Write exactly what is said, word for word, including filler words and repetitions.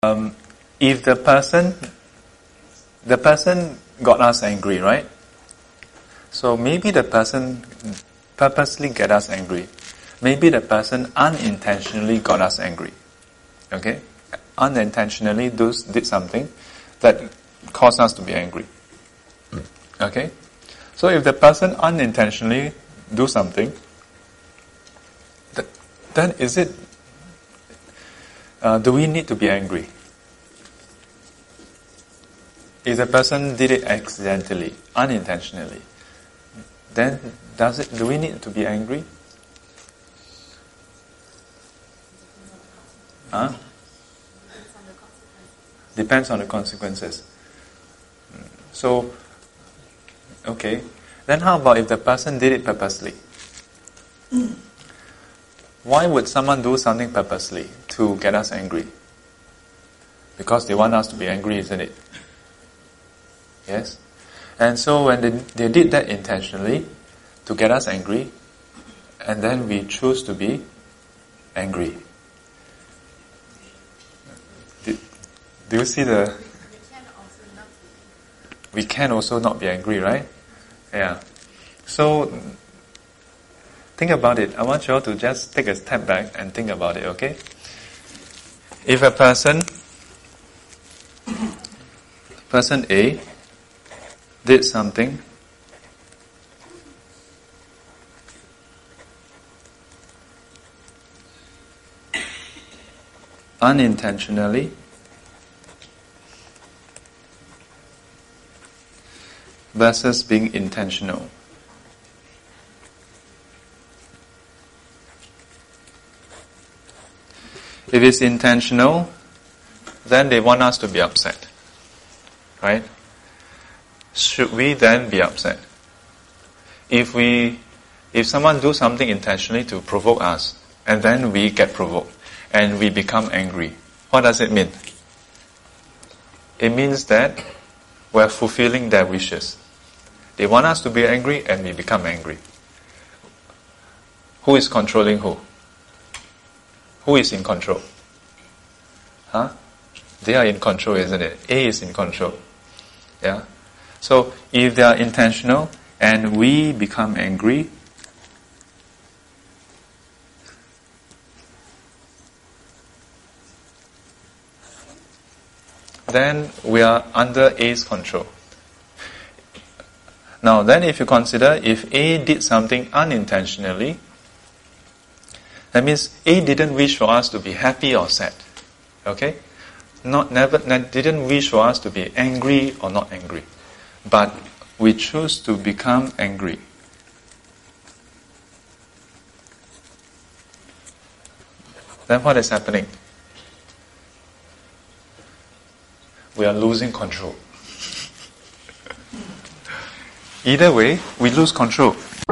Um, if the person, the person got us angry, right? So maybe the person purposely get us angry. Maybe the person unintentionally got us angry. Okay? Unintentionally do, did something that caused us to be angry. Okay? So if the person unintentionally do something, th- then is it, uh, do we need to be angry? If the person did it accidentally, unintentionally, then does it, do we need to be angry? Huh? Depends on the consequences. So, okay. Then how about if the person did it purposely? Why would someone do something purposely to get us angry? Because they want us to be angry, isn't it? Yes? And so when they, they did that intentionally to get us angry, and then we choose to be angry. Do, do you see the... We can also not be angry, right? Yeah. So, think about it. I want you all to just take a step back and think about it, okay? If a person, person A, did something unintentionally versus being intentional. If it's intentional, then they want us to be upset, right? Should we then be upset? If we, if someone do something intentionally to provoke us, and then we get provoked, and we become angry, what does it mean? It means that we're fulfilling their wishes. They want us to be angry, and we become angry. Who is controlling who? Who is in control? Huh? They are in control, isn't it? A is in control. Yeah? So, if they are intentional and we become angry, then we are under A's control. Now, then if you consider if A did something unintentionally, that means A didn't wish for us to be happy or sad. Okay? Not never ne- didn't wish for us to be angry or not angry. But we choose to become angry. Then what is happening? We are losing control. Either way, we lose control.